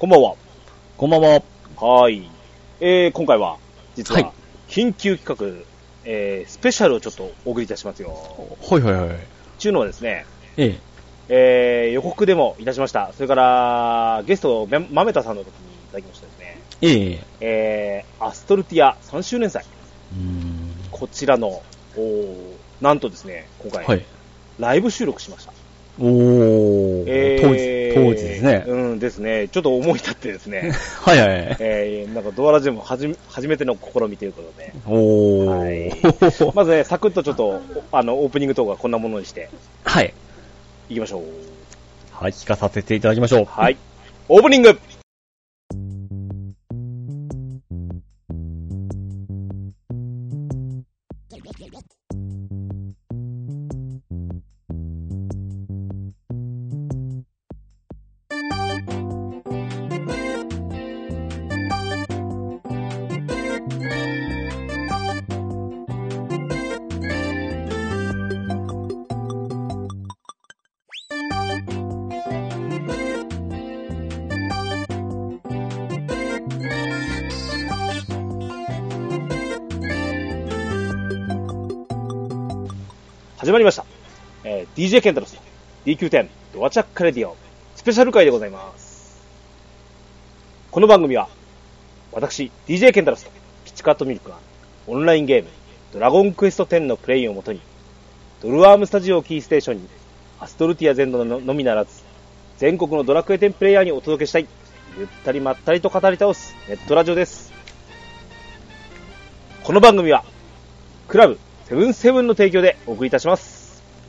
こんばんは。 こんばんは。 はい。今回は、実は、緊急企画、スペシャルをちょっとお送りいたしますよ。 はいはいはい。 ちゅうのはですね、 予告でもいたしました。それから、ゲスト、まめたさんの時にいただきましたですね。アストルティア3周年祭。こちらの、なんとですね、今回、ライブ収録しました。 当時ですね。 ですね。ちょっと思い立ってですね。 はいはい。 なんかドアラジオも初めての試みということで。はい。まずね、サクッとちょっと、オープニングトークはこんなものにして。 はい。 行きましょう。 はい、聞かさせていただきましょう。 はい。オープニング始まりました。DJ ケンタロス DQ10 ドアチャックレディオスペシャル回でございます。この番組は私 DJ ケンタロスとピチカートミルクがオンラインゲームドラゴンクエスト10のプレイをもとにドルアームスタジオをキーステーションにアストルティア全土のみならず全国のドラクエ10プレイヤーにお届けしたいゆったりまったりと語り倒すネットラジオです。この番組はクラブ77の提供でお送りいたします。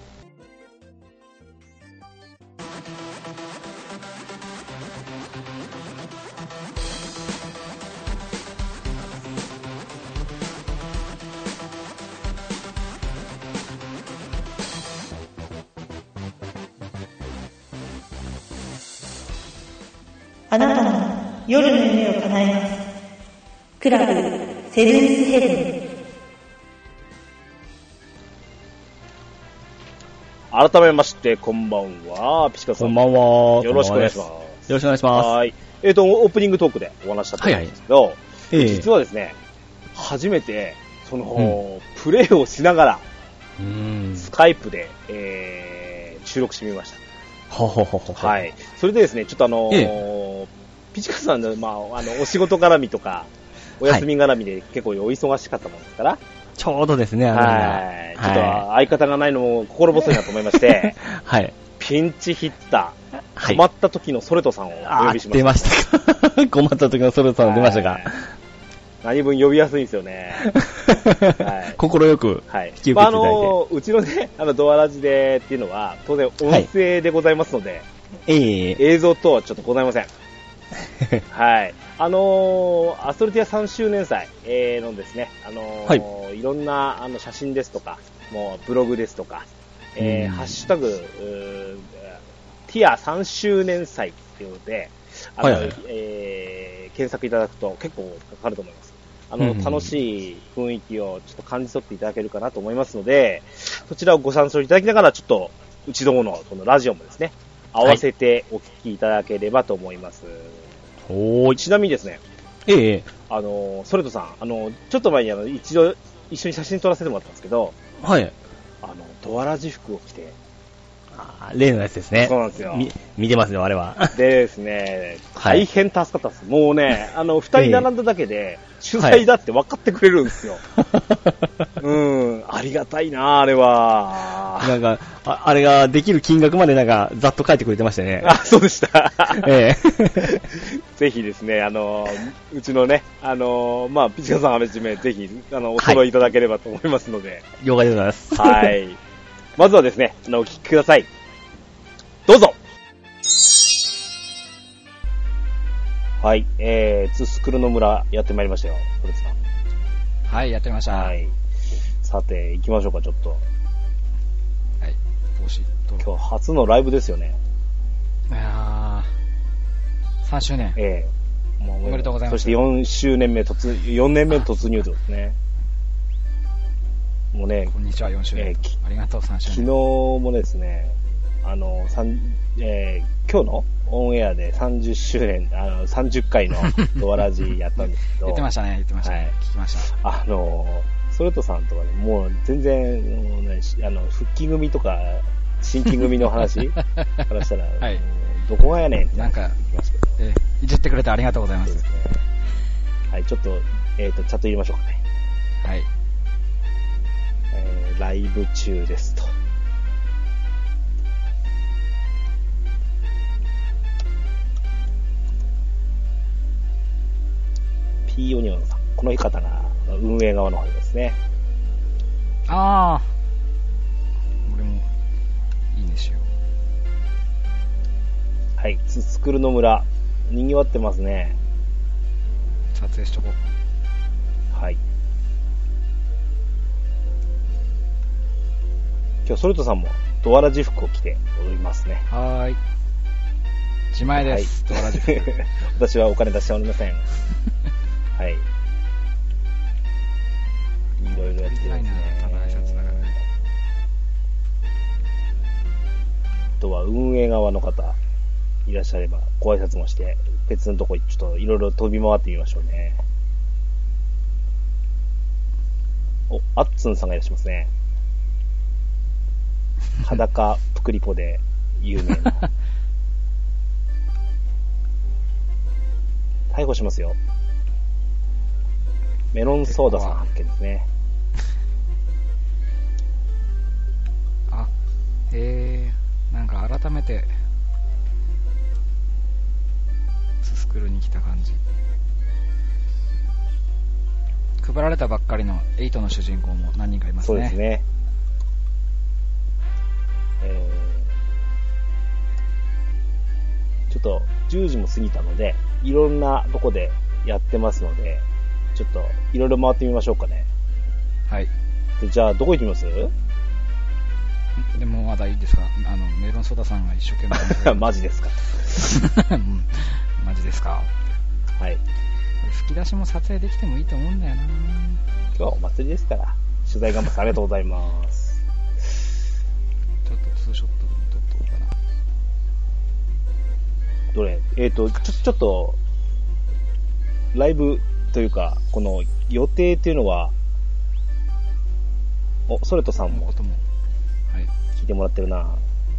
あなたの夜の夢を叶えます。クラブセブンスヘブン。 改めましてこんばんは、ピチカさん。 こんばんは。 よろしくお願いします。 よろしくお願いします。 はい。オープニングトークでお話したと思うんですけど、実はですね、初めてプレイをしながらスカイプで、収録してみました。はい。それでですね、ちょっとピチカさんのお仕事絡みとかお休み絡みで結構お忙しかったもんですから。 ちょうどですね、 はい。ちょっと相方がないのも心細いなと思いまして、 はい。 ピンチヒッター、困った時のソレトさんをお呼びしました。 出ましたか。困った時のソレトさん出ましたか。 何分呼びやすいんですよね。 心よく引き受けていただいて。 うちのね、ドアラジでっていうのは、当然音声でございますので、映像等はちょっとございません。はい。アストルティア3周年祭のですね、いろんな写真ですとか、もうブログですとか、ハッシュタグ、ティア3周年祭っていうので、検索いただくと結構かかると思います。楽しい雰囲気をちょっと感じ取っていただけるかなと思いますので、そちらをご参照いただきながら、ちょっと、うちどものこのラジオもですね、合わせてお聞きいただければと思います。ちなみにですね、ソレトさん、ちょっと前に一度一緒に写真撮らせてもらったんですけど、ドアラジ服を着て、 例のやつですね。 そうなんですよ。 見てますよ、あれは。 でですね、大変助かったです。もうね、二人並んだだけで、取材だって分かってくれるんですよ。ありがたいな、あれは。 なんか、あれができる金額までざっと書いてくれてましたね。 そうでした。ぜひですね、うちのね、ピチカさんはじめ、ぜひ、お揃いいただければと思いますので。 了解でございます。 はい。まずはですね、お聞きください。どうぞ。はい、ツスクルの村やってまいりましたよ、これさん。 はい、やってました。 はい。さて、行きましょうか、ちょっと。はい。今日初のライブですよね。 いやー、3周年。 もうおめでとうございます。 そして4年目突入ですね。もうね、 こんにちは、4周年。ありがとう、3周年。 昨日もですね、今日のオンエアで30周年、30回のドアラジやったんですけど。 言ってましたね。聞きました。 ソレトさんとかね、もう全然、もうね、復帰組とか、新規組の話からしたら、 はい、 どこがやねんってなんか、 聞きますけど。 いじってくれてありがとうございます。 そうですね。はい、ちょっと、チャット入れましょうかね。 はい。 ライブ中ですと。P オニオンさん、この方が運営側の方ですね。 ああ、俺もいいんですよ。 はい、つくるの村、賑わってますね。 撮影しとこう。 はい。今日ソルトさんもドアラジ服を着ておりますね。 はーい。自前です。 はい、 ドアラジ服。 私はお金出しておりません。はい。いろいろやってるんですね。 ただ挨拶だからね。 あとは運営側の方いらっしゃればご挨拶もして別のとこちょっといろいろ飛び回ってみましょうね。お、あっつんさんがいらっしゃいますね。裸プクリポで有名な。逮捕しますよ。メロンソーダさん発見ですね。 あ、なんか改めてススクルに来た感じ。配られたばっかりの8の主人公も何人かいますね。 そうですね。ちょっと10時も過ぎたので、いろんなとこでやってますので、ちょっといろいろ回ってみましょうかね。 はい。 で、じゃあどこ行きます？ でもまだいいですか？メロンソーダさんが一生懸命マジですか？ うん、マジですか？ はい。 吹き出しも撮影できてもいいと思うんだよな。 今日はお祭りですから、取材頑張ってありがとうございます。 ちょっとツーショットでも撮っとこうかな。 どれ？ちょっと、ライブというか、この予定っていうのは、ソレトさんもはい。 聞いてもらってるな。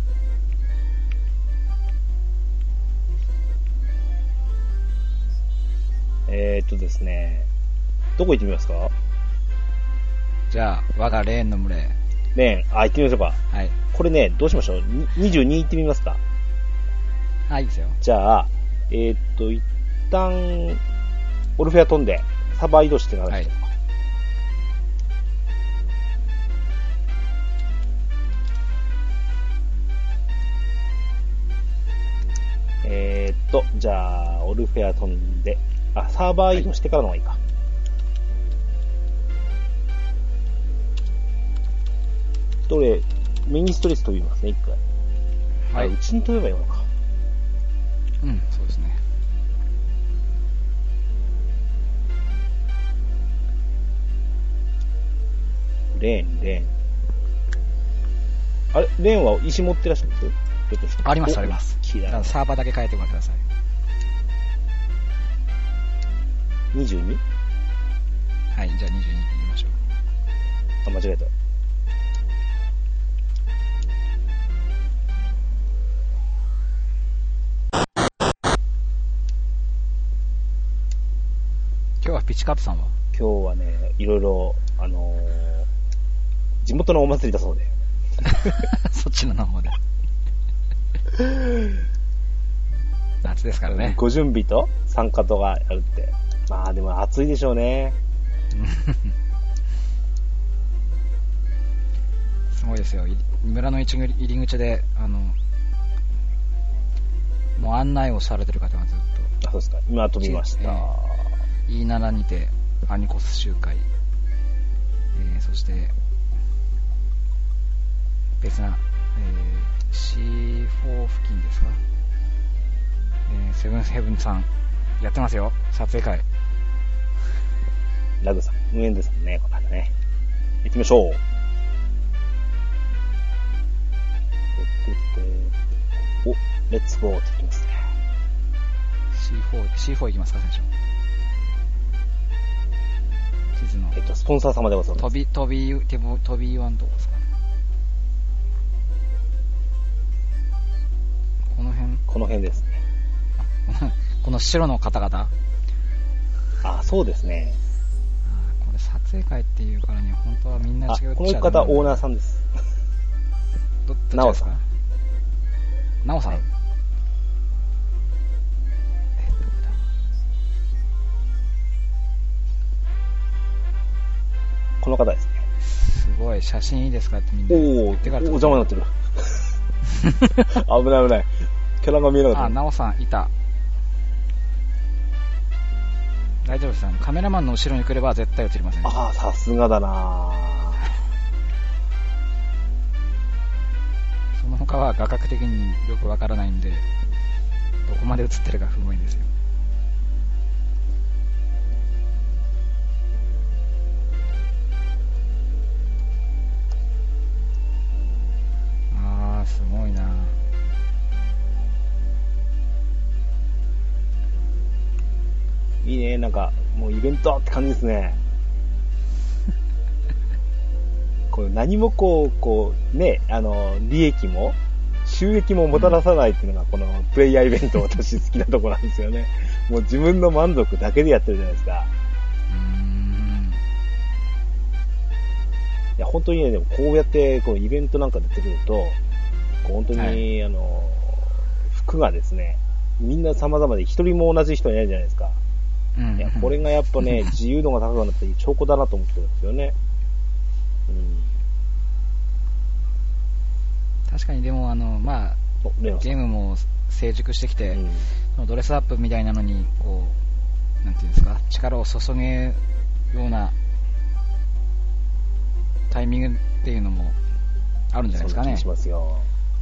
ですね、どこ行ってみますか？ じゃあ、我がレーンの群れ。 ねえ、行ってみましょうか。 はい。 これね、どうしましょう。22行ってみますか？ いいですよ。 じゃあ、一旦、オルフェア飛んで、サバ移動してからでしょうか。じゃあ、オルフェア飛んで、サーバー移動してからの方がいいか。はい、どれ、ミニストレス飛びますね、一回。 はい。 うちに飛べばいいのか。 うん、そうですね。 レーン。あれ、レーンは石持ってらっしゃるんです？ あります。 嫌い。 ただサーバーだけ変えてごらんください。 22？ はい、じゃあ22で言いましょう。 間違えた。 今日はピチカートさんは？ 今日はね、いろいろ、地元のお祭りだそうで。 そっちの方で。夏ですからね。 ご準備と参加とがあるって。まあでも暑いでしょうね。 すごいですよ。村の入り口で、もう案内をされてる方がずっと。 そうですか。今飛びました。 E7 にてアニコス集会、そして別な、C4 付近ですか、セブンヘブンさんやってますよ、撮影会。 ラグさん、無縁ですもんね、この方ね。行きましょう。お、レッツゴーって言ってますね。 C4 いきますか、最初。地図の。 スポンサー様でございます。 飛びワンどうですかね。 この辺ですね。 この白の方々。 あ、そうですね。 これ撮影会っていうからに本当はみんな違うっちゃこの方オーナーさんです。 なおさん。なおさん。 はい、この方ですね。 すごい、写真いいですかってみんな言ってから。お邪魔になってる。危ない危ない。キャラが見えなかった。 あ、なおさんいた。大丈夫です。カメラマンの後ろに来れば絶対映りません。 ああ、さすがだな。 その他は画角的によくわからないんで、どこまで映ってるか不明ですよ。あー、すごいな。 いいね、なんかもうイベントって感じですね。こう何もこうね、利益も収益ももたらさないっていうのがこのプレイヤーイベント私好きなところなんですよね。もう自分の満足だけでやってるじゃないですか。いや本当にね、でもこうやってこうイベントなんか出てくると、こう本当に、はい、服がですね、みんな様々で一人も同じ人いないじゃないですか。いや、これがやっぱね、自由度が高くなっていい証拠だなと思ってるんですよね。 確かにでもまあ、ゲームも成熟してきて、そのドレスアップみたいなのにこう、なんていうんですか、力を注げようなタイミングっていうのもあるんじゃないですかね。 そうしますよ。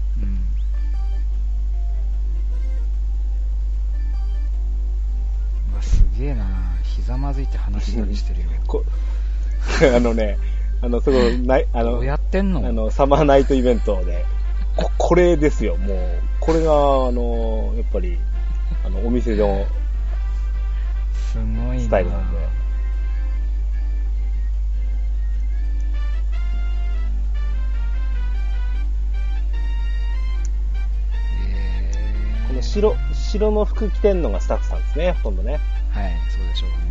うわ、すげえな。ひざまずいて話したりしてるよ。 すごいどうやってんの？ サマーナイトイベントで、これですよ、もう。これが、やっぱり、お店の、 すごいな。 スタイルなんで。この白の服着てんのがスタッフさんですね、ほとんどね。 はい、そうでしょうね。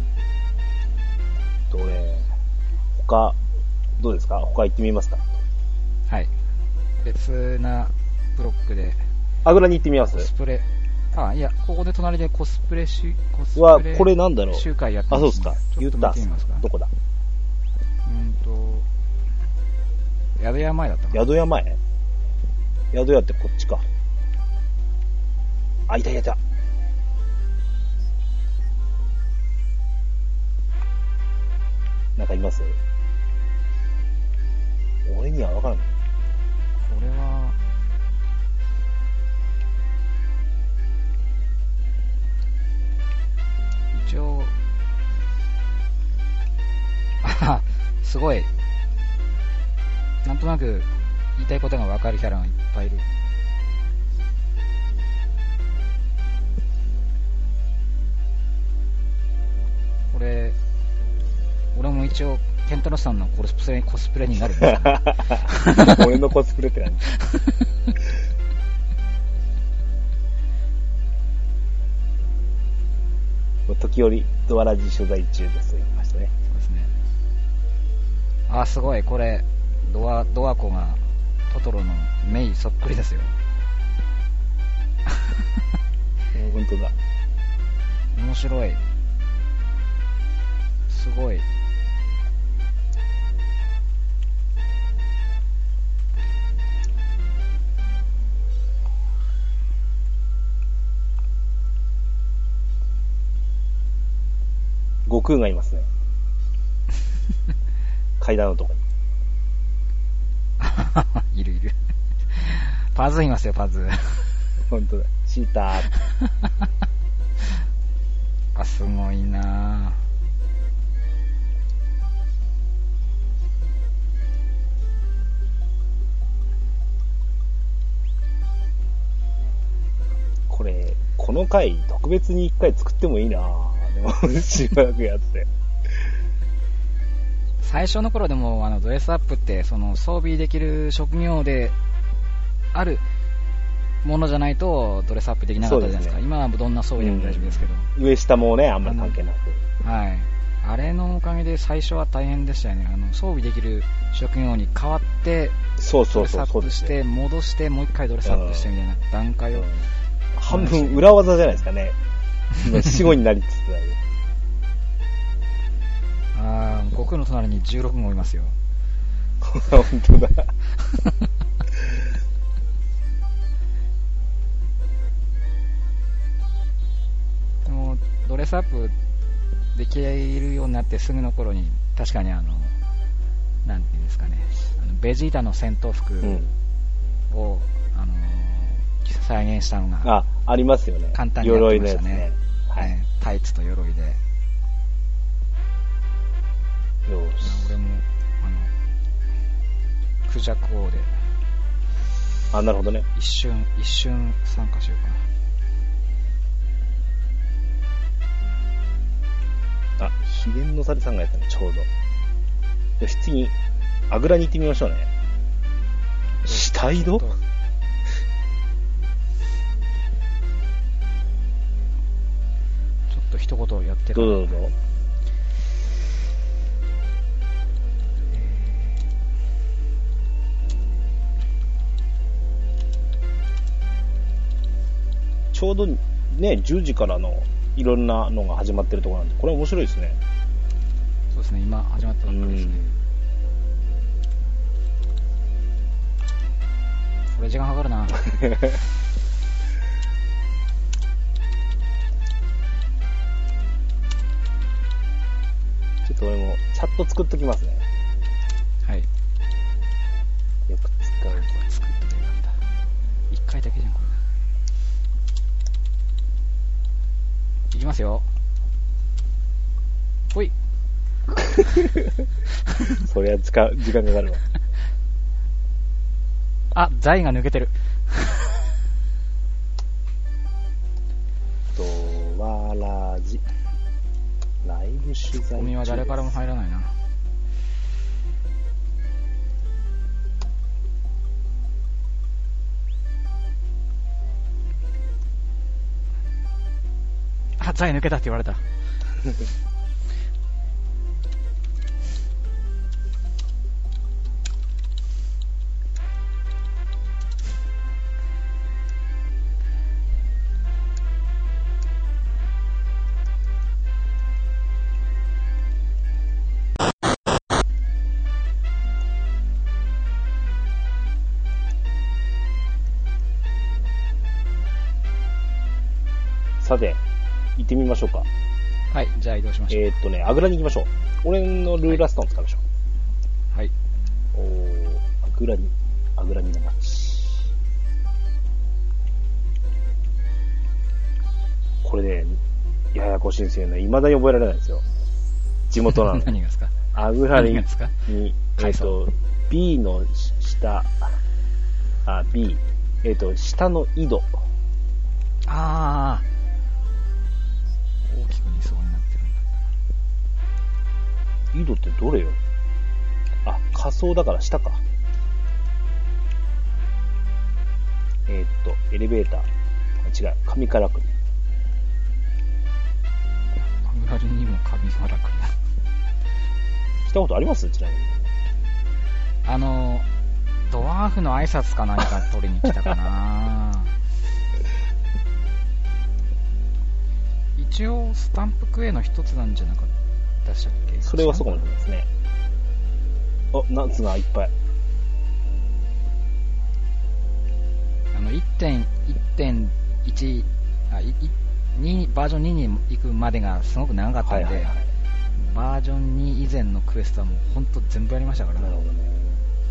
他、どうですか？他行ってみますか？ はい。別なブロックで。 あぐらに行ってみます？ コスプレ。あ、いや、ここで隣でコスプレこれなんだろう？ 集会やってます、 ね。あ、そうですか。 言ったどこだ？ 宿屋前だったかな。 宿屋前？宿屋ってこっちか。あ、いた。なんかいます？俺には分からん。 これは、一応、すごい、なんとなく言いたいことが分かるキャラがいっぱいいる。これ、俺も一応ケンタロスさんのコスプレになるんですか、 ね、俺のコスプレって何？時折ドアラジ取材中ですと言いましたね。 そうですね。あ、すごい、これドアコがトトロのメイそっくりですよ。 本当だ。 面白い。すごい。 悟空がいますね。階段のとこに。いる。パズいますよ、パズ。 本当だ。シーター。 あ、すごいなぁ。 これ、この回特別に1回作ってもいいなぁ。でもしばらくやって。 最初の頃でもドレスアップってその装備できる職業であるものじゃないとドレスアップできなかったじゃないですか。今はどんな装備でも大丈夫ですけど、 上下もねあんまり関係なく、 はい、あれのおかげで最初は大変でしたよね。装備できる職業に変わってドレスアップして戻してもう一回ドレスアップしてみたいな段階を、 半分裏技じゃないですかね。今死後になりつつある。 悟空の隣に16号いますよ。 本当だ。 でもドレスアップできるようになってすぐの頃に確かになんていうんですかね、ベジータの戦闘服を、再現したのがありますよね。 簡単にやってましたね。 鎧のやつね。はい。 タイツと鎧で。 よし。 俺もクジャク王で。 なるほどね。 一瞬参加しようかな。 秘伝の猿さんがやったのちょうど。よし、次あぐらに行ってみましょうね。下井戸？ ちょっと一言やってる。 どうぞ。ちょうどね、10時からのいろんなのが始まってるところなんで、これ面白いですね。 そうですね、今始まったばっかりですね。これ時間かかるな。 ちょっと俺もチャット作っときますね。 はい。 よく使う。 作っとけばよかった。一回だけじゃんこれ。いきますよ。ほい。 そりゃ時間かかるわ。 財が抜けてる。 わらじ。ライブ取材。 ゴミは誰からも入らないな。財抜けたって言われた。 さて、行ってみましょうか。 はい、じゃあ移動しましょう。 あぐらに行きましょう。俺のルーラーストーン使いましょう。 はい。 あぐらにの街。これね、ややこしいんですよね。未だに覚えられないんですよ。地元なの。 何がですか？ あぐらに、B の下、B、下の井戸。 大きく2層になってるんだ。 井戸ってどれよ？下層だから下か。エレベーター。違う、紙からくり。 あぐらにも紙からくりだ。 来たことあります？ちなみに。 ドワーフの挨拶か何か取りに来たかな。一応スタンプクエの一つなんじゃなかったでしたっけ？ それはそうかもしれないですね。夏がいっぱい。 1.1 バージョン2に行くまでがすごく長かったんで、バージョン2以前のクエストはもうほんと全部やりましたからね。 なるほどね。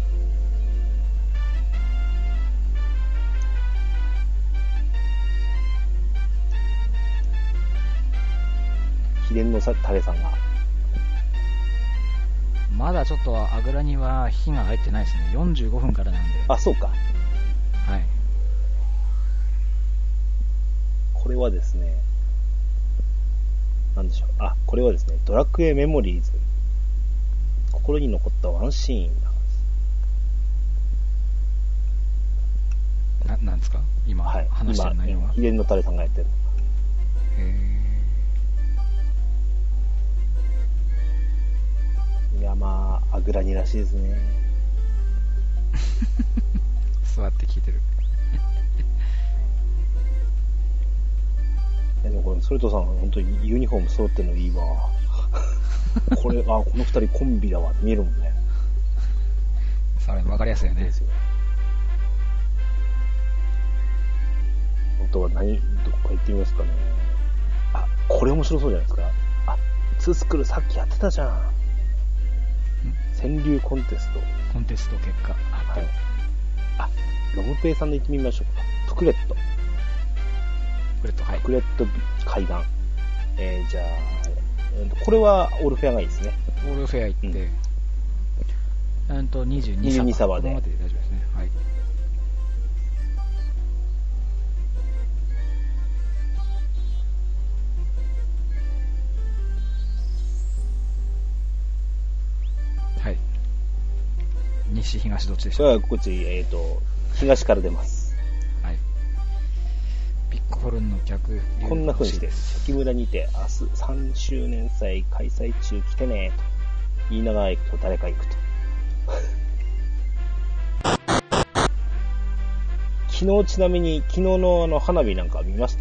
秘伝のタレさんが。 まだちょっとあぐらには火が入ってないですね。45分からなんで。 そうか。 はい。 これはですね、なんでしょう。あ、これはですね、ドラクエメモリーズ。心に残ったワンシーンなんですか今、 はい、 話してる内容は。 秘伝のタレさんがやってる。いや、まあ、アグラニらしいですね。 座って聞いてる。 でもこれ、ソルトさん、本当にユニフォーム揃ってるのいいわ。これ、この二人コンビだわって見えるもんね。 それ分かりやすいよね。 あとはどこか行ってみますかね。あ、これ面白そうじゃないですか。あ、ツースクールさっきやってたじゃん。川柳コンテスト。 コンテスト結果発表。 はい。あ、ロムペイさんで行ってみましょうか。プクレット。 はい。 プクレット階段。じゃあ、これはオールフェアがいいですね。 オールフェア行って、22 サバで。 ここまで大丈夫ですね。はい。はい。西、東どっちでしょう？ こっち、東から出ます。 はい。ピックホルンの逆。 こんな風にして、関村にて明日3周年祭開催中来てねと言いながら行くと誰か行くと。昨日ちなみに、昨日の花火なんか見ました？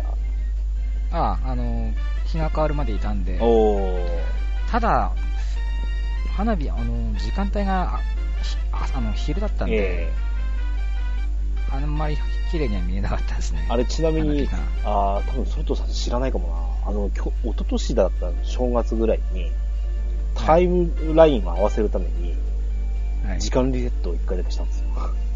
日が変わるまでいたんで。ただ、花火、時間帯が、昼だったんで、あんまり綺麗には見えなかったですね。 あれちなみに、多分ソルトさん知らないかもな。一昨年だった正月ぐらいに、タイムラインを合わせるために、時間リセットを1回だけしたんですよ。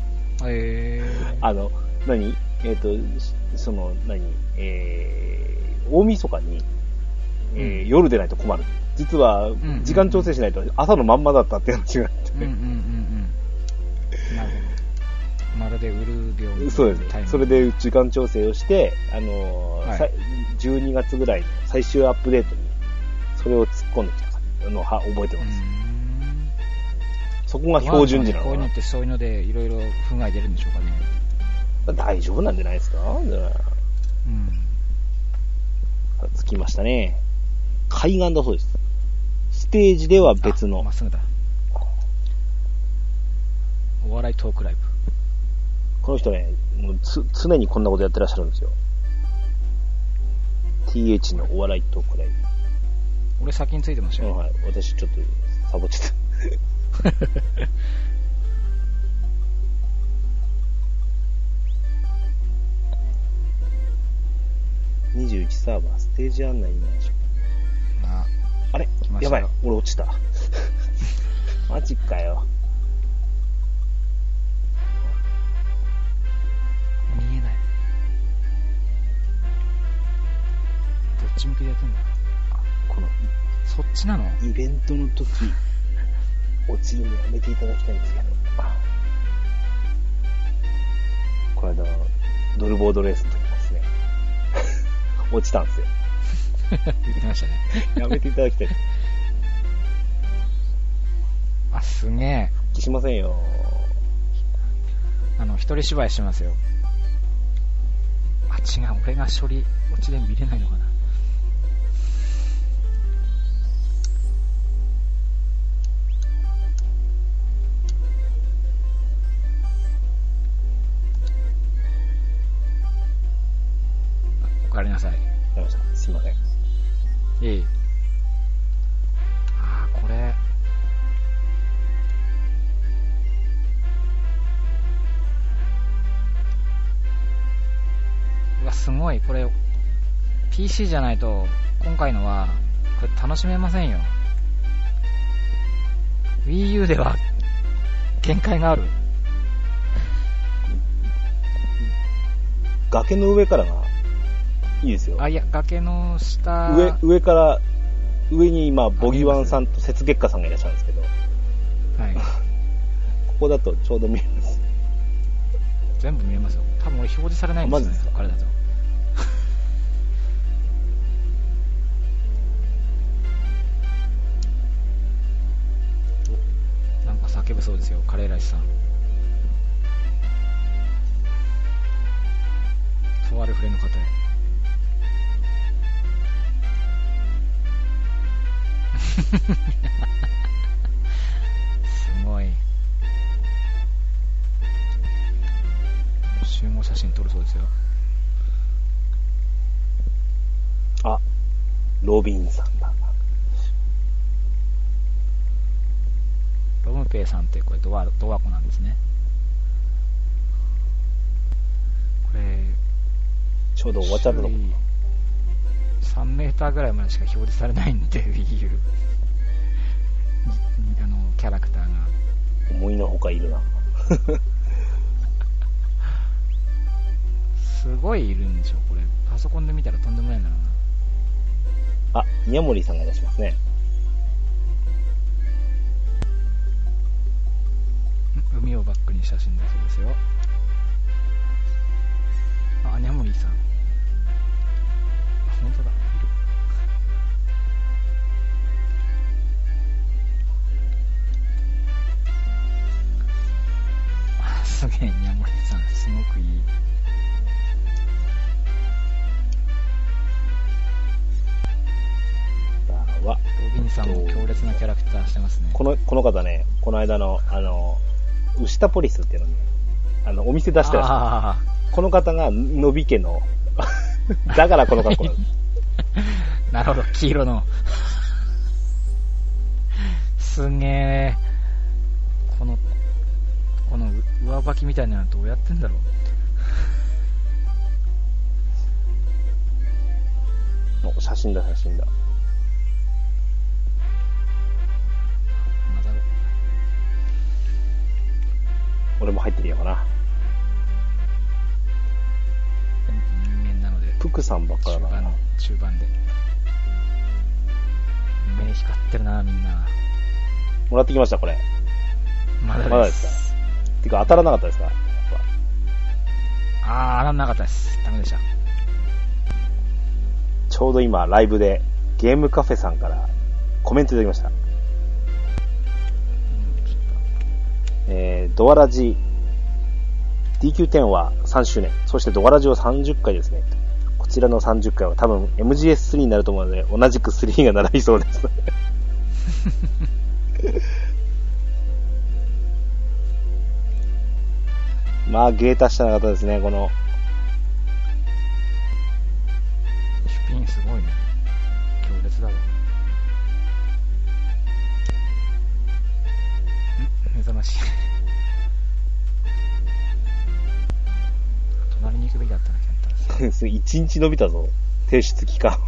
大晦日に、夜でないと困る。実は、時間調整しないと朝のまんまだったって話があって。 なるほど。まるでウルー病そうですね。それで時間調整をして、12月ぐらいの最終アップデートに、それを突っ込んできたのを覚えてます。そこが標準時なのかな。 こういうのってそういうのでいろいろ不具合出るんでしょうかね。 大丈夫なんじゃないですか？着きましたね。海岸だそうです。ステージでは別の。 まっすぐだ。お笑いトークライブ。 この人ね、もう常にこんなことやってらっしゃるんですよ。TH のお笑いトークライブ。 俺先についてましたよ。 はい。私ちょっとサボっちゃった。21サーバーステージ案内になりましょう。あれやばい、俺落ちた。マジかよ。 見えない。どっち向きでやってんだ。そっちなの？ イベントの時落ちるのやめていただきたいんですけど。この間ドルボードレースの時ですね。落ちたんですよ。 言ってましたね。 やめていただきたい。 すげえ。 復帰しませんよ。 一人芝居してますよ。違う、俺が処理落ちで見れないのかな。おかえりなさい。 すいません。 いい。これ。うわ、すごい。これ、PC じゃないと、今回のは、これ楽しめませんよ。Wii U では、限界がある。 崖の上からが、いいですよ。 いや、崖の下。 上から、上に今、ボギワンさんと雪月花さんがいらっしゃるんですけど。 はい。 ここだとちょうど見えます。 全部見えますよ。多分俺表示されないんですよね。あれだと。 そうですよ、カレーライスさん。とある触れの方へ。すごい。集合写真撮るそうですよ。 あ、ロビンさんだ。 ロムペイさんってこれドワコなんですね。これちょうど終わっちゃったのか。 3メーターぐらいまでしか表示されないんで、Wii U キャラクターが思いのほかいるな。 すごいいるんでしょこれ。パソコンで見たらとんでもないんだろうな。 あ、宮森さんが出しますね。 海をバックに写真だそうですよ。あ、ニャモリーさん。本当だ、いる。あ、すげえ、ニャモリーさん、すごくいい。 ロビンさんも強烈なキャラクターしてますね。 この方ね、この間の、ウシタポリスっていうのに、お店出してらっしゃる。この方が、のび家の、だからこの格好なんです。 なるほど、黄色の。すげえ。この上履きみたいなのどうやってんだろう。 お、写真だ。俺も入ってみようかな。 人間なので。 プクさんばっかだな。 中盤で。目光ってるな、みんな。 もらってきました、これ。 まだですか。 てか、当たらなかったですか？ 当たらなかったです。ダメでした。 ちょうど今、ライブで、ゲームカフェさんからコメントいただきました。ドアラジ DQ10 は3周年、そしてドアラジは30回ですね。こちらの30回は多分 MGS3 になると思うので、同じく3が並びそうです。まあ、芸達者な方ですね、この。 スピンすごいね。強烈だわ。目覚ましい。隣に行くべきだったな、ケンタロス。 1日伸びたぞ、提出期間。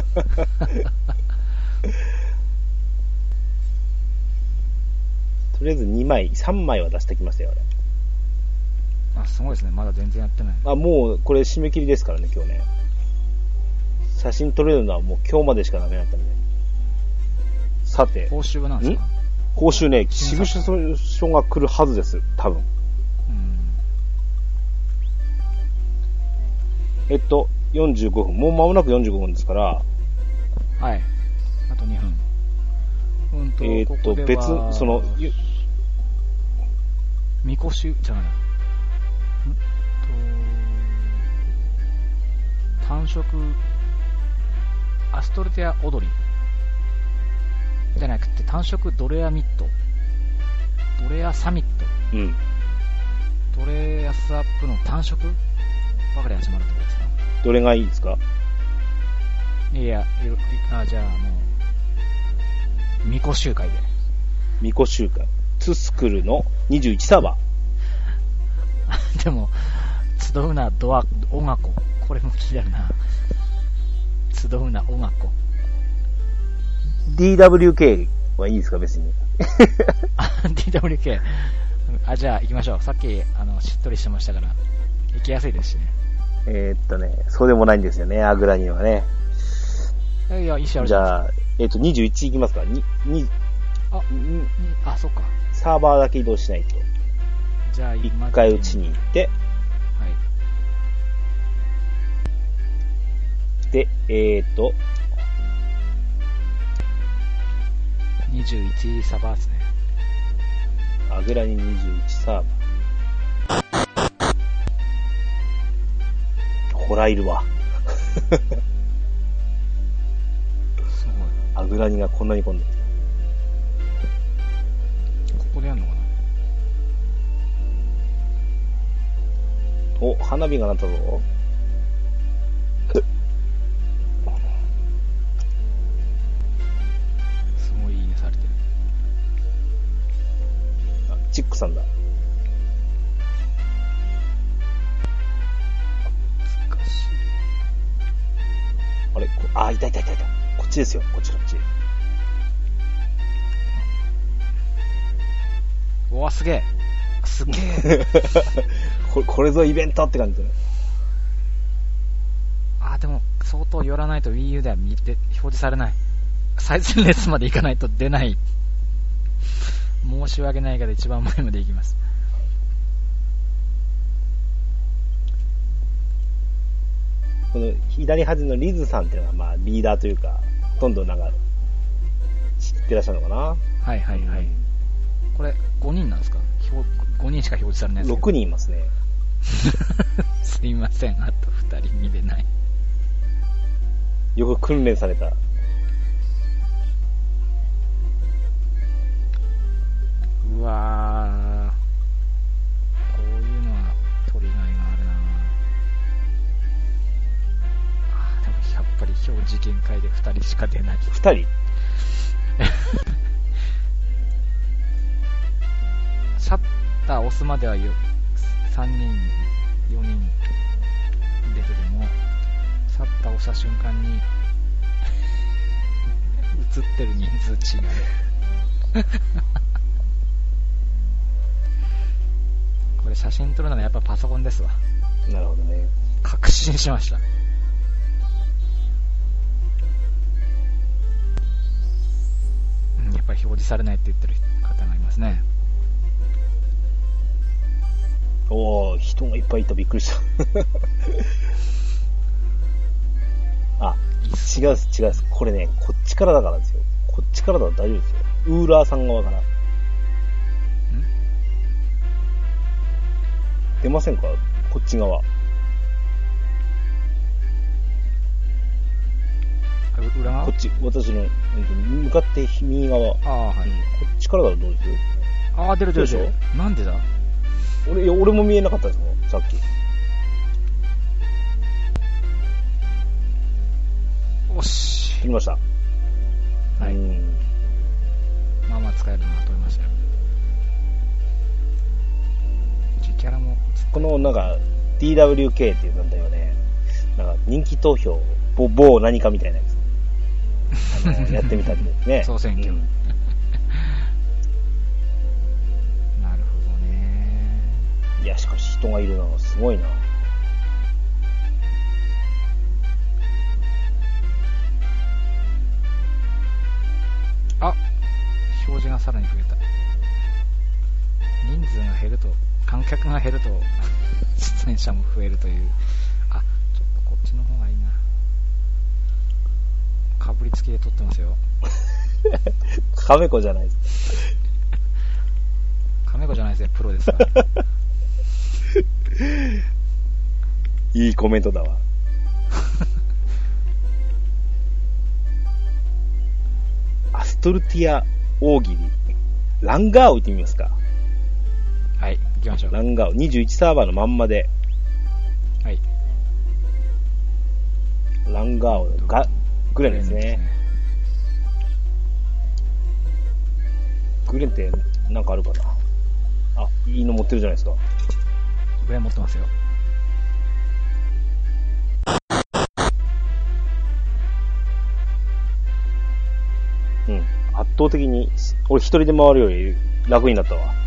とりあえず2枚、3枚は出してきましたよ、 あ、すごいですね。まだ全然やってない。 あ、もう、これ締め切りですからね、今日ね。写真撮れるのはもう今日までしかダメだったんで。さて。 報酬は何ですか？ 報酬ね、シグションが来るはずです、多分。45分。もう間もなく45分ですから。 はい。あと2分。ここで別、 みこし、じゃないな。単色、アストルテア踊り。じゃなくて、単色ドレアミット。ドレアサミット。 うん。 ドレアスアップの単色ばかり集まるってことですか？ どれがいいですか？ いや、じゃあミコ集会で。 ミコ集会。ツスクルの21サーバー。でも、集うなドア、オガコ。これも気になるな。集うなオガコ。 DWK はいいですか、別に。 DWK。じゃあ行きましょう。さっき、しっとりしてましたから、行きやすいですしね。 そうでもないんですよね、アグラにはね。 いや、一緒あるじゃあ、21いきますか。 そっか。 サーバーだけ移動しないと。 じゃあ、 一回打ちに行って、 はい。 で、 21サーバーですね。 アグラニ21サーバー。ほら、いるわ。 すごい。 アグラニがこんなに混んでる。 ここでやるのかな。 お、花火が鳴ったぞ。 すごいいいねされてる。 あ、チックさんだ。 難しい。 あれ、いた。こっちですよ、こっち。 うわ、すげえ。すげえ。 これぞイベントって感じだね。 でも、相当寄らないと Wii U では表示されない。最前列まで行かないと出ない。申し訳ないけど一番前まで行きます。 この左端のリズさんっていうのが、まあ、リーダーというか、ほとんどなんか、知ってらっしゃるのかな。 はい。これ、5人なんですか？5人しか表示されないですけど。 6人いますね。 すいません、あと2人見れない。 よく訓練された。 うわー、こういうのは取りがいがあるな。でもやっぱり表示限界で2人しか出ない。 2人シャッター押すまでは3人、4人出てても、シャッター押した瞬間に映ってる人数違う。これ写真撮るならやっぱパソコンですわ。 なるほどね。 確信しました。やっぱり表示されないって言ってる方がいますね。 おー、人がいっぱいいた。びっくりした。違うっす。これね、こっちからだからですよ。こっちからだと大丈夫ですよ。ウーラーさん側から。出ませんか？こっち側。 裏側？ こっち、私の、向かって右側。 はい。 こっちからだとどうです？ 出る。 でしょ？ なんでだ？ 俺も見えなかったですもん、さっき。 おし。 切りました。 はい。まあ使えるのが取れましたよ。キャラもこのなんか DWK っていう団体はね、なんか人気投票某何かみたいなやつやってみたんですね。 総選挙。なるほどね。 いやしかし人がいるのすごいな。 表示がさらに増えた。人数が減ると、観客が減ると出演者も増えるという。ちょっとこっちの方がいいな。かぶりつきで撮ってますよ。 カメコじゃないです。 カメコじゃないですよ、プロですから。 いいコメントだわ。アストルティア大喜利。ランガーを置いてみますか。 はい、行きましょう。 ランガーを21サーバーのまんまで。 はい。 ランガーをグレンですね。グレンってなんかあるかな。いいの持ってるじゃないですか。 グレン持ってますよ。 圧倒的に俺一人で回るより楽になったわ。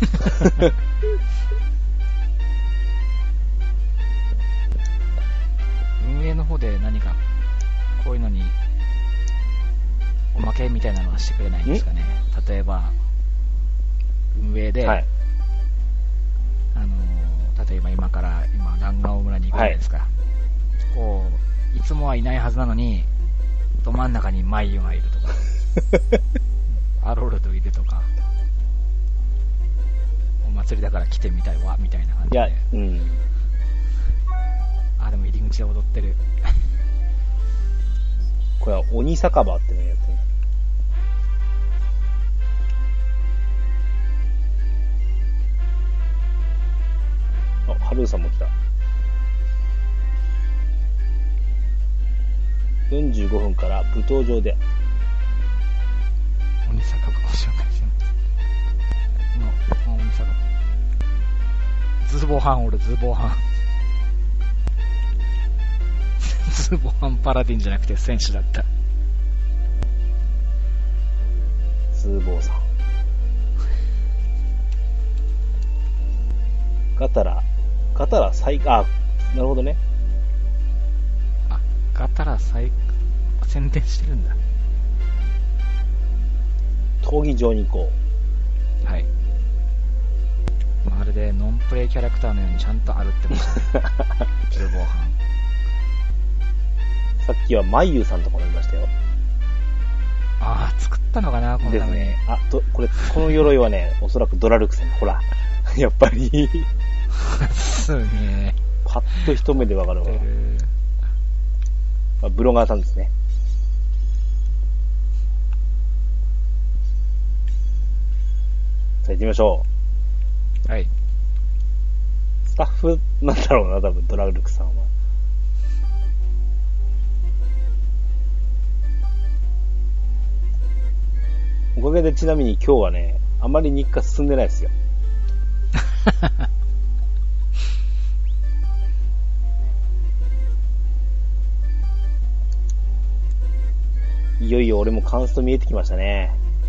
運営の方で何かこういうのにおまけみたいなのはしてくれないんですかね。例えば運営で、はい、例えば今ランガオ村に行くじゃないですか、はい、こういつもはいないはずなのにど真ん中にマイユがいるとかアロルドいるとか、 祭りだから来てみたいわみたいな感じで。 いや、うん。 あ、でも入り口で踊ってる。 これは鬼酒場ってのやつね。あ、ハルーさんも来た。45分から舞踏場で。 鬼酒場を紹介します。鬼酒場。ズボハン、俺ズボハン。ズボハンパラディンじゃなくて戦士だった。 ズボーさん。ガタラ最、あ、なるほどね。 あ、ガタラ最、宣伝してるんだ。 闘技場に行こう。はい。まるでノンプレイキャラクターのようにちゃんと歩ってましたね。ズボハン。 さっきはマイユーさんとかもいましたよ。 ああ、作ったのかな、このために。 ですね。あ、この鎧はね、おそらくドラルクさん。ほら、やっぱり。 すげえ。 パッと一目でわかるわ。ブロガーさんですね。さあ行ってみましょう。はい。 スタッフなんだろうな、多分、ドラルクさんは。おかげでちなみに今日はね、あまり日課進んでないですよ。いよいよ俺もカンスト見えてきましたね。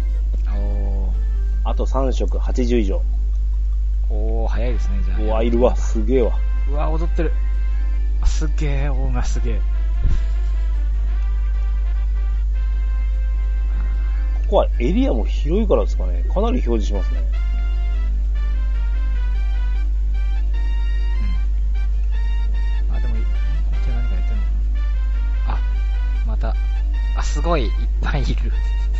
あと3色80以上。 おー、早いですね、じゃあ。 うわ、いるわ、すげえわ。 うわ、踊ってる。すげえ、オーガすげえ。 ここはエリアも広いからですかね。かなり表示しますね。 うん。あ、でも、こっち何かやってるのかな。あ、また。あ、すごい、いっぱいいる。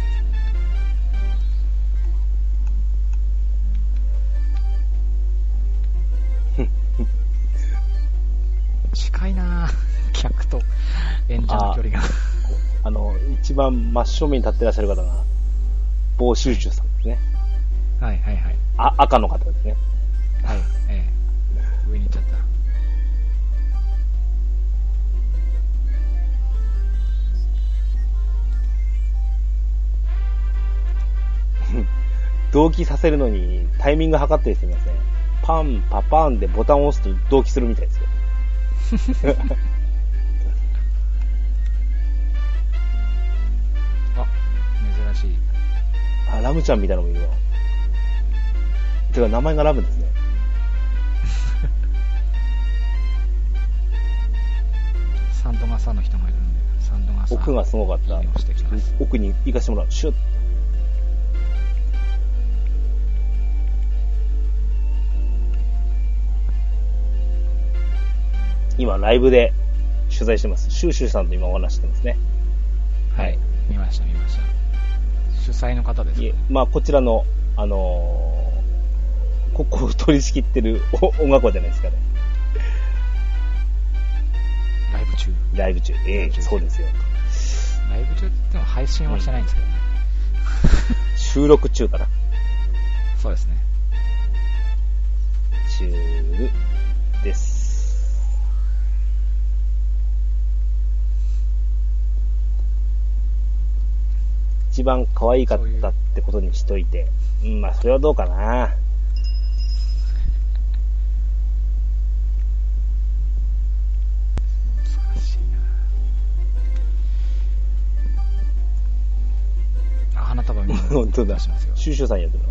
近いなぁ。客と演者の距離が。 一番真正面に立ってらっしゃる方が、ボーシューシュさんですね。 はいはいはい。 赤の方ですね。 はい、上に行っちゃった。 同期させるのにタイミング測ってですね、パンパパンでボタンを押すと同期するみたいですよ。 あ、珍しい。 あ、ラムちゃんみたいなのもいるわ。てか名前がラムですね。 サンドガサの人もいるんで、サンドガサ。 奥がすごかった。奥に行かせてもらう。シュッ。今ライブで取材してます。シューシューさんと今お話してますね。 はい。見ました。主催の方ですね。 まあこちらのここを取り仕切ってる音楽家じゃないですかね。ライブ中。そうですよ。 ライブ中っても配信はしてないんですけどね。 収録中かな。 そうですね。 中です。一番可愛かったってことにしといて、まあそれはどうかな。 難しいな。花束見本当だ。シューシューさんやってるの。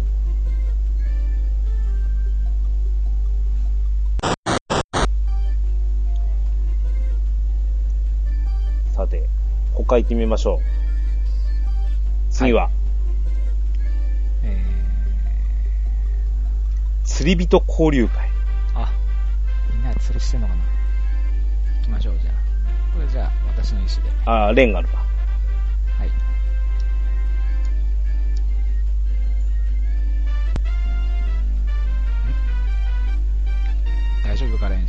さて、他行ってみましょう。次は、釣り人交流会。 あ、みんなで釣りしてんのかな。行きましょう、じゃあ。これじゃあ、私の意思で。 あ、レンがあるか。 はい。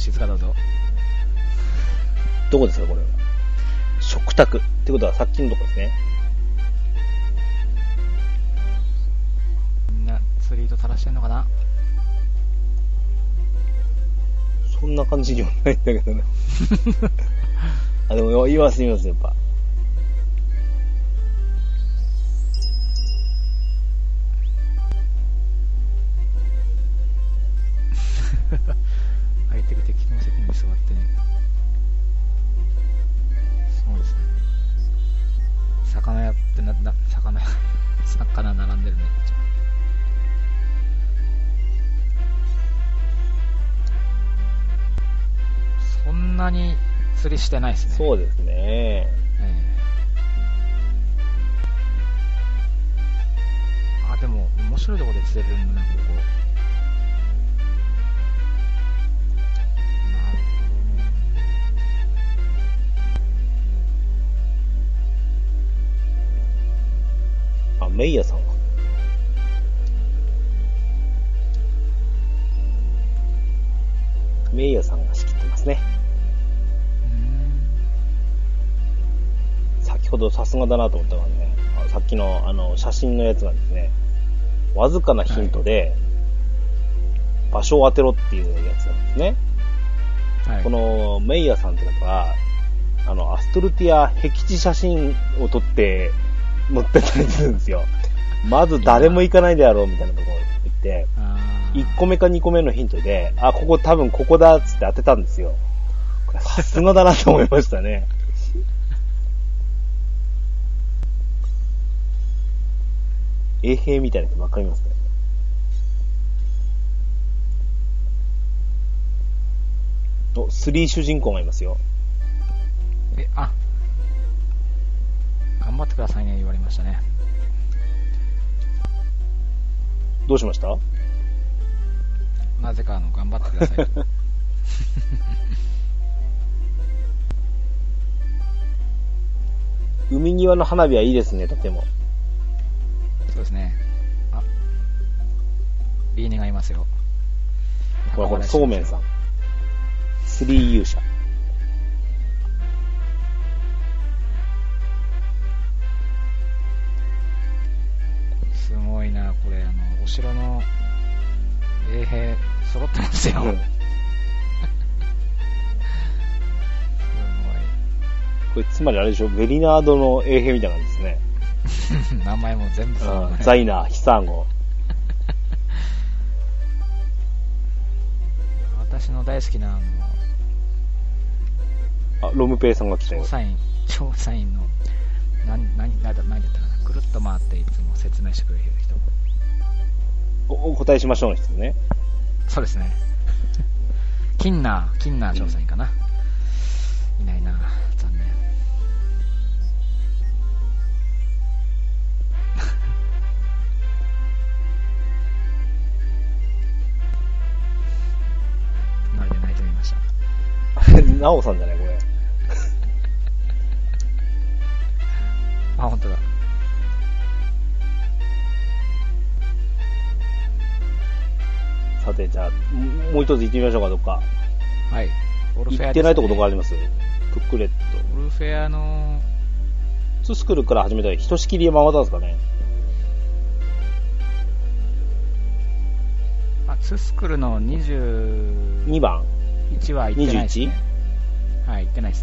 静かだぞ。 どこですか、これは。食卓。ってことはさっきのとこですね。 みんな釣り糸垂らしてんのかな。 そんな感じにはないんだけどね。あ、でも、います、やっぱ。 相手が敵の席に座ってね。すごいですね。魚屋って魚並んでるね。そんなに釣りしてないですね。 そうですね。 あ、でも面白いところで釣れるんだね、ここ。なるほどね。あ、メイヤさんはメイヤさんが仕切ってますね。先ほどさすがだなと思ったのはね、さっきの写真のやつがですね、わずかなヒントで場所を当てろっていうやつなんですね。はい、このメイヤさんって方は、アストルティア僻地写真を撮って載ってたりするんですよ。まず誰も行かないであろうみたいなところに行って、1個目か2個目のヒントで、あ、ここ多分ここだっつって当てたんですよ。これさすがだなと思いましたね。衛兵みたいな人わかりますね。お、3主人公がいますよ。 頑張ってくださいね、言われましたね。 どうしました？ なぜか頑張ってください。 海際の花火はいいですね、とても。 そうですね。あ、リーネがいますよ。 これ、そうめんさん。3勇者。 すごいな、これ、お城の衛兵揃ってますよ。すごい。 これ、つまりあれでしょ、ベリナードの衛兵みたいなんですね。 名前も全部そう、 ね。ザイナー、ヒサーゴ。 私の大好きなロムペイさんが来たよ。 調査員の何だったかな、くるっと回っていつも説明してくれる人。 お答えしましょうの人ね。 そうですね。キンナー調査員かな。いないな、残念。隣で泣いてみました。 ナオさんじゃないこれ。 あ、本当だ。 さて、じゃあ、もう一つ行ってみましょうか、どっか。 はい。オルフェアですね。 行ってないとこどこあります？クックレット。 オルフェアのツスクルから始めたらひとしきり回ったんですかね。 ツスクルの22 番 1は行ってないですね。はい、行ってないです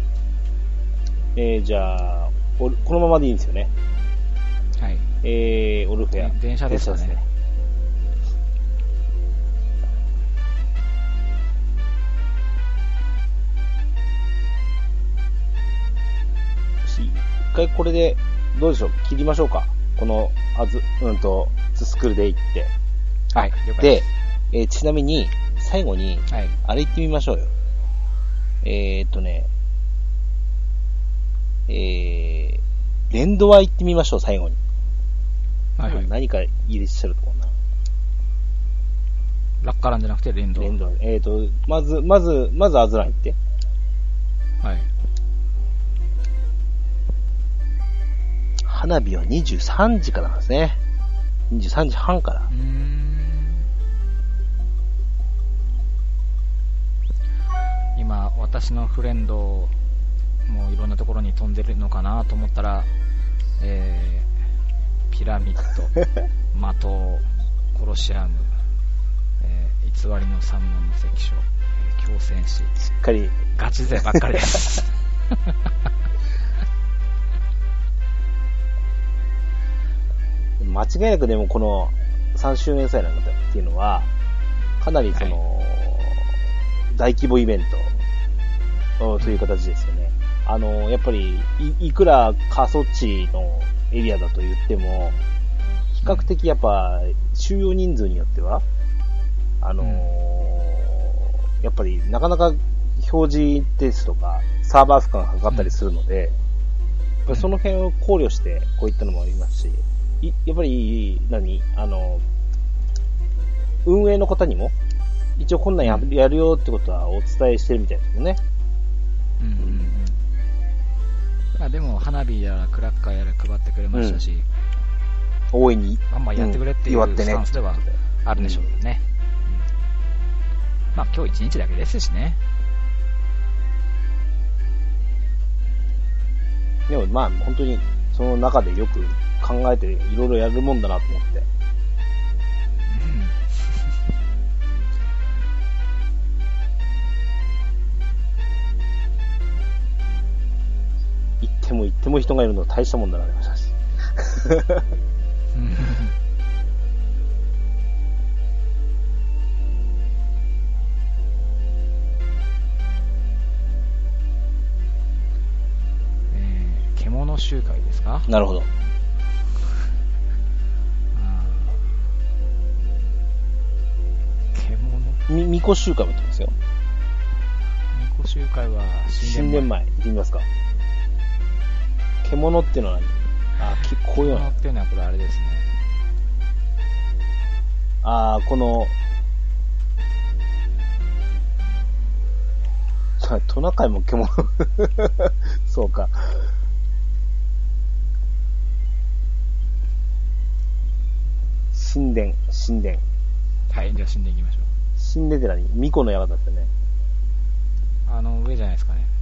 ね。 じゃあこのままでいいんですよね。 はい。 オルフェア。 電車ですかね。 一回これでどうでしょう、切りましょうか。このツスクルで行って。 はい。了解で、ちなみに最後に、 はい、 あれ行ってみましょうよ。レンドワ行ってみましょう、最後に。 はいはい、 何か入れちゃるとこな。 ラッカランじゃなくてレンドワ。 まずアズラン行って。 はい。 花火は23時からなんですね。23時半から。 私のフレンドもいろんなところに飛んでるのかなと思ったら、ピラミッド、的、コロシアム、偽りの三門の関所、強戦士、 しっかりガチ勢ばっかりです。 間違いなくでもこの3周年祭なんだっていうのは、かなりその、大規模イベントという形ですよね。やっぱりいくら過疎地のエリアだと言っても、比較的やっぱ収容人数によっては、やっぱりなかなか表示ですとかサーバー負荷がかかったりするので、やっぱりその辺を考慮してこういったのもありますし、やっぱり運営の方にも一応こんなんやるよってことはお伝えしてるみたいですもんね。 まあでも花火やらクラッカーやら配ってくれましたし、 大いにあんまやってくれっていうスタンスではあるんでしょうけどね。まあ今日1日だけですしね。 でもまあ本当にその中でよく考えていろいろやるもんだなと思って。行っても人がいるのは大したもんだなって思いましたし。 獣集会ですか？ なるほど。巫女集会も言ってますよ。 巫女集会は新年前行ってみますか。獣っていうのは何？こういうの。 獣っていうのはこれあれですね。 このトナカイも獣そうか。神殿。 はい、じゃあ神殿行きましょう。 神殿って何？巫女の館ってね。 上じゃないですかね。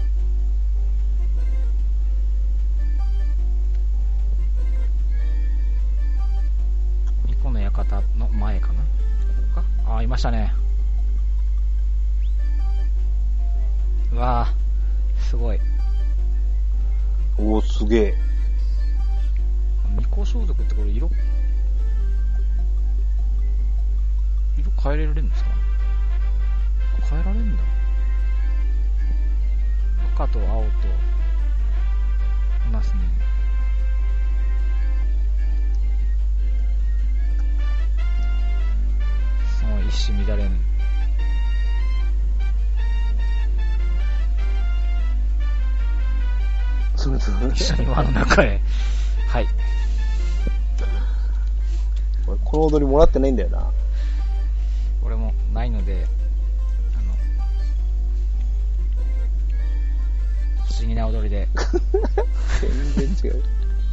巫女の館の前かな？ここか？いましたね。うわぁ、すごい。 おー、すげえ。 巫女装束ってこれ色変えられるんですか？変えられるんだ。赤と青といますね。その一糸乱れぬ。一緒に輪の中へ。はい。 この踊りもらってないんだよな。 俺もないので、不思議な踊りで。 全然違う。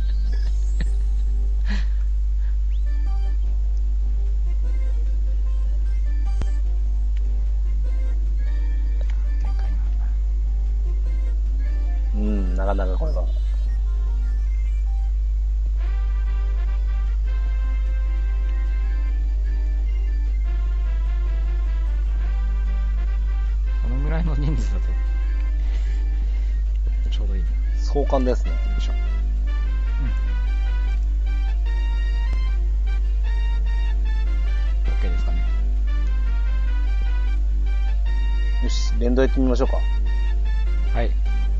なかなかこれは。 このぐらいの人数だとちょうどいいな。 壮観ですね。よいしょ。 OK ですかね。 よし、連動やってみましょうか。 はい。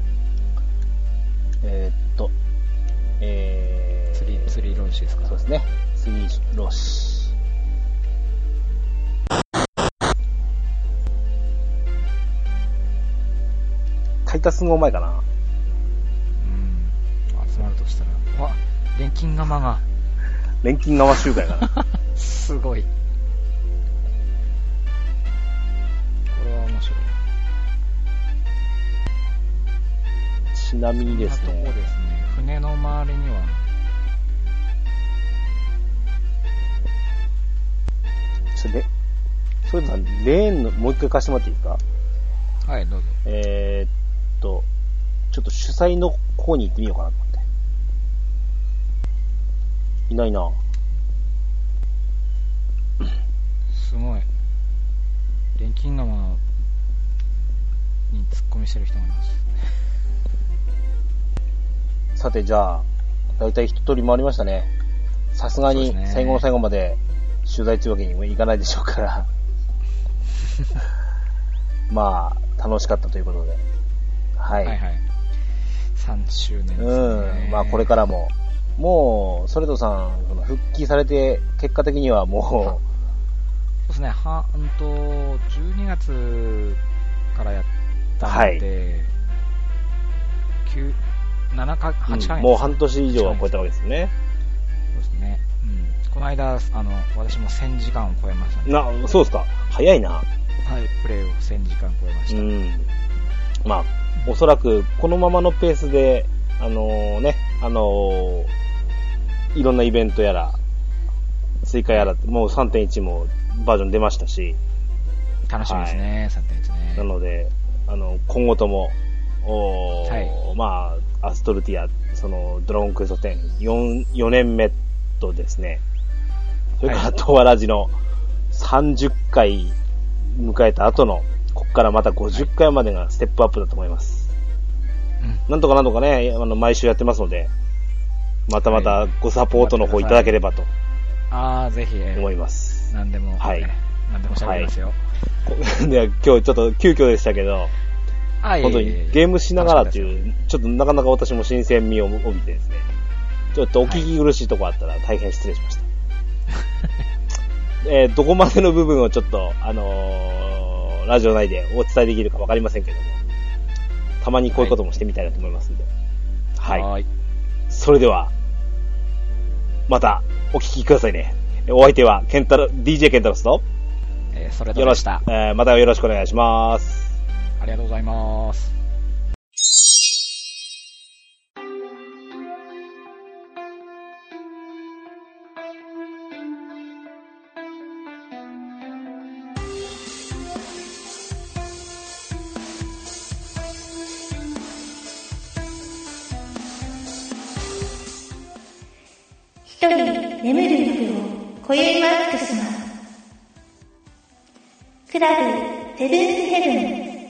釣りローシですか？ そうですね。釣りローシ。開花すぐ前かな。 集まるとしたら、錬金釜が。 錬金釜集会かな。 すごい。これは面白い。 ちなみにですね。 こんなとこですね。船の周りには。 それでさん、レーンの、もう一回貸してもらっていいですか？ はい、どうぞ。 ちょっと主催の方に行ってみようかなと思って。いないな。 すごい。現金のものに突っ込みしてる人がいます。 さて、じゃあ、だいたい一通り回りましたね。さすがに最後の最後まで取材というわけにもいかないでしょうから。まあ、楽しかったということで。はい。 はいはい。3周年ですね。 うん。まあ、これからも、もう、ソレトさん、復帰されて、結果的にはもう、 そうですね、12月からやったので、はい、7か、8ヶ月、 もう半年以上は超えたわけですね。 そうですね。この間、私も1000時間を超えましたね。 そうですか。早いな。 はい、プレイを1000時間超えました。 まあ、おそらく、このままのペースで、いろんなイベントやら、追加やら、もう 3.1 もバージョン出ましたし。 楽しみですね、はい、3.1ね。 なので、今後とも、はい、まあ、アストルティア、ドラゴンクエスト10、4年目とですね、それからトワラジの30回迎えた後の、ここからまた50回までがステップアップだと思います。はい、なんとかね、毎週やってますので、またごサポートの方いただければと。 ぜひ、 思います。 何でも、 はい。 何でも喋りますよ。 はい、で今日ちょっと急遽でしたけど、本当にゲームしながらっていう、ちょっとなかなか私も新鮮味を帯びてですね、ちょっとお聞き苦しいところあったら大変失礼しました。どこまでの部分をちょっと、ラジオ内でお伝えできるかわかりませんけども、たまにこういうこともしてみたいなと思いますんで。はい。はい、それでは、またお聞きくださいね。お相手はDJ ケンタロスと、 それででした。 またよろしくお願いします。 ありがとうございます。 一人眠る夜を今宵マックします。クラブセブンスヘブン。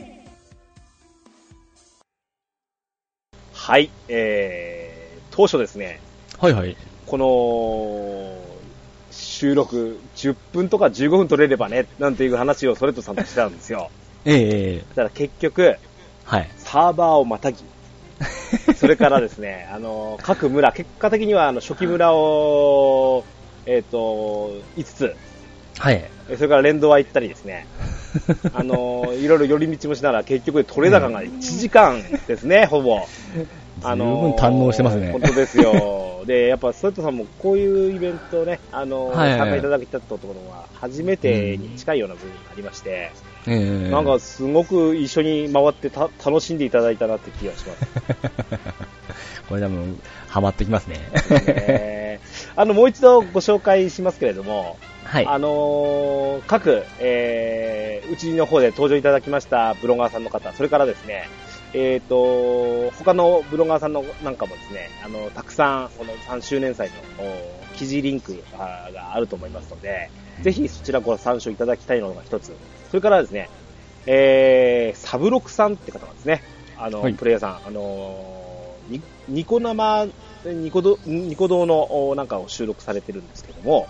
はい、当初ですね。 はいはい。 この収録10分とか15分取れればね、なんていう話をソレットさんとしてたんですよ。だから結局、 はい、 サーバーをまたぎ、それからですね、各村、結果的には初期村を、5つ、 はい。 それから連動は行ったりですね、いろいろ寄り道もしながら結局取れ高が1時間ですね、ほぼ。 十分堪能してますね。 本当ですよ。で、やっぱソレットさんもこういうイベントをね、参加いただけたところは初めてに近いような部分がありまして、なんかすごく一緒に回って楽しんでいただいたなって気がします。 これ多分ハマってきますね。 もう一度ご紹介しますけれども、 はい、 各、うちの方で登場いただきましたブロガーさんの方、それからですね、他のブロガーさんのなんかもですね、たくさんこの3周年祭の記事リンクがあると思いますので、ぜひそちらご参照いただきたいのが一つ。それからですね、サブロクさんって方がですね、はい、プレイヤーさん、ニコ動のなんかを収録されてるんですけども、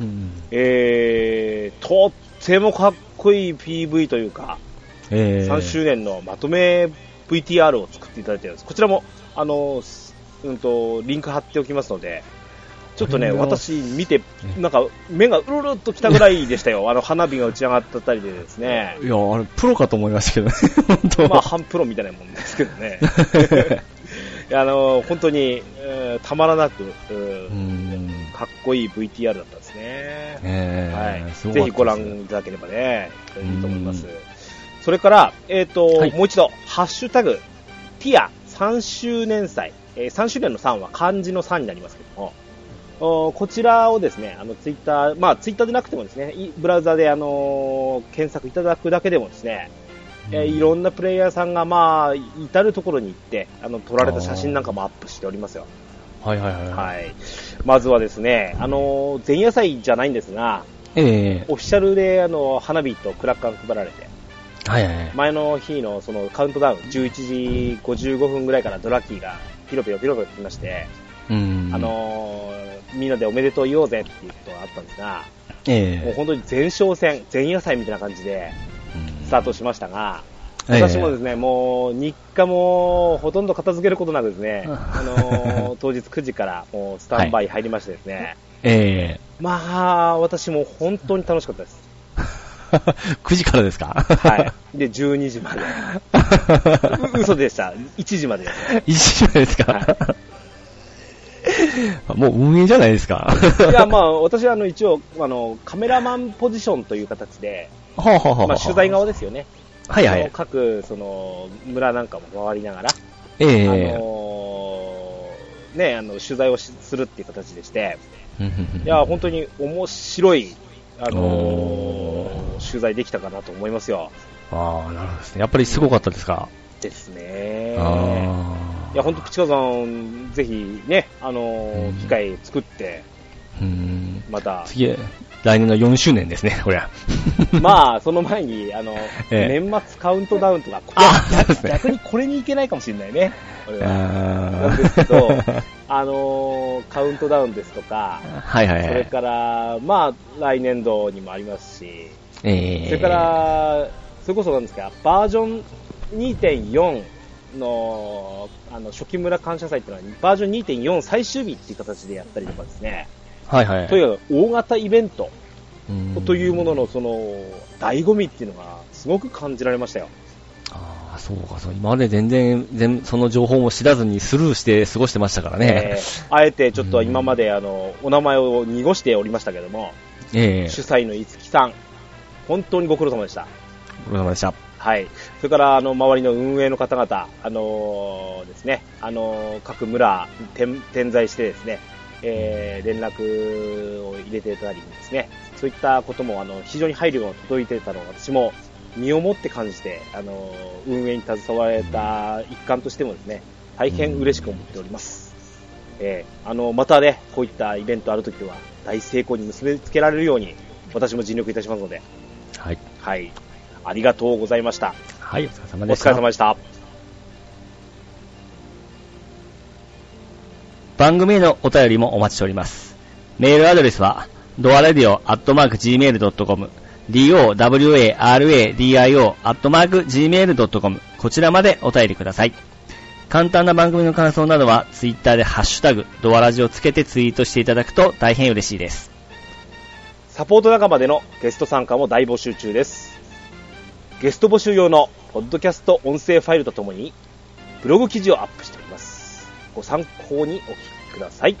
とってもかっこいい PV というか、3周年のまとめVTR を作っていただいているんです。こちらも、リンク貼っておきますので、ちょっとね、私見て、なんか目がうるるっときたぐらいでしたよ。花火が打ち上がったりでですね。 いや、プロかと思いましたけどね。 本当まあ、半プロみたいなもんですけどね。本当に、たまらなく、かっこいい VTR だったんですね。はい。ぜひご覧いただければね、いいと思います。それから、はい、もう一度、ハッシュタグ、ティア3周年祭、3周年の3は漢字の3になりますけども、こちらをですね、ツイッター、まあツイッターでなくてもですね、ブラウザで検索いただくだけでもですね、 いろんなプレイヤーさんが、まあ、至るところに行って、撮られた写真なんかもアップしておりますよ。 はいはいはい。 はい。まずはですね、前夜祭じゃないんですが、オフィシャルで、花火とクラッカーが配られて、 はいはいはい。 前の日のそのカウントダウン、11時55分ぐらいからドラッキーがピロピロピロピロ来まして、みんなでおめでとう言おうぜっていうことがあったんですが、もう本当に前哨戦、前夜祭みたいな感じでスタートしましたが、私もですね、もう日課もほとんど片付けることなくですね、当日9時からもうスタンバイ入りましてですね、まあ、私も本当に楽しかったです。 9時からですか？ はい。で、12時まで。嘘でした。1時までです。 1時までですか？はい、もう運営じゃないですか？ いや、まあ、私は一応、カメラマンポジションという形で、まあ、取材側ですよね。 はいはい。 各、村なんかも回りながら、ね、取材をするっていう形でして、いや、本当に面白い、取材できたかなと思いますよ。 ああ、なるほどですね。やっぱりすごかったですか？ ですね。いや、本当、プチカさん、ぜひね、機会作って、また。 次、来年の4周年ですね、これは。 まあ、その前に、年末カウントダウンとか、逆にこれにいけないかもしれないね。なんですけど、カウントダウンですとか、それから、まあ、来年度にもありますし、それから、それこそなんですか、バージョン 2.4 の、初期村感謝祭っていうのは、バージョン 2.4 最終日っていう形でやったりとかですね、 はいはい。 とにかく大型イベントというもののその醍醐味っていうのがすごく感じられましたよ。 ああ、そうか、そう。今まで全然その情報も知らずにスルーして過ごしてましたからね。 あえてちょっと今までお名前を濁しておりましたけども、主催の五木さん、本当にご苦労様でした。 ご苦労様でした。 はい。それから周りの運営の方々、ですね、各村点在してですね、連絡を入れてたりですね、そういったことも非常に配慮が届いていたのを私も身をもって感じて、運営に携われた一環としてもですね、大変嬉しく思っております。またね、こういったイベントあるときは大成功に結びつけられるように私も尽力いたしますので、 はい。 はい。ありがとうございました。 はい、お疲れ様でした。 お疲れ様でした。 番組へのお便りもお待ちしております。メールアドレスは、doaradio@gmail.com、dowaradio@gmail.com、こちらまでお便りください。簡単な番組の感想などは、ツイッターでハッシュタグ、ドアラジをつけてツイートしていただくと大変嬉しいです。 サポート仲間でのゲスト参加も大募集中です。ゲスト募集用のポッドキャスト音声ファイルとともに、ブログ記事をアップしております。ご参考にお聞きください。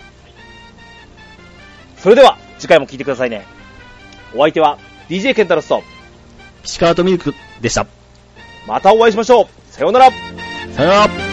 それでは次回も聞いてくださいね。お相手は DJ ケンタロスと岸川とミルクでした。 またお会いしましょう。さようなら。 さようなら。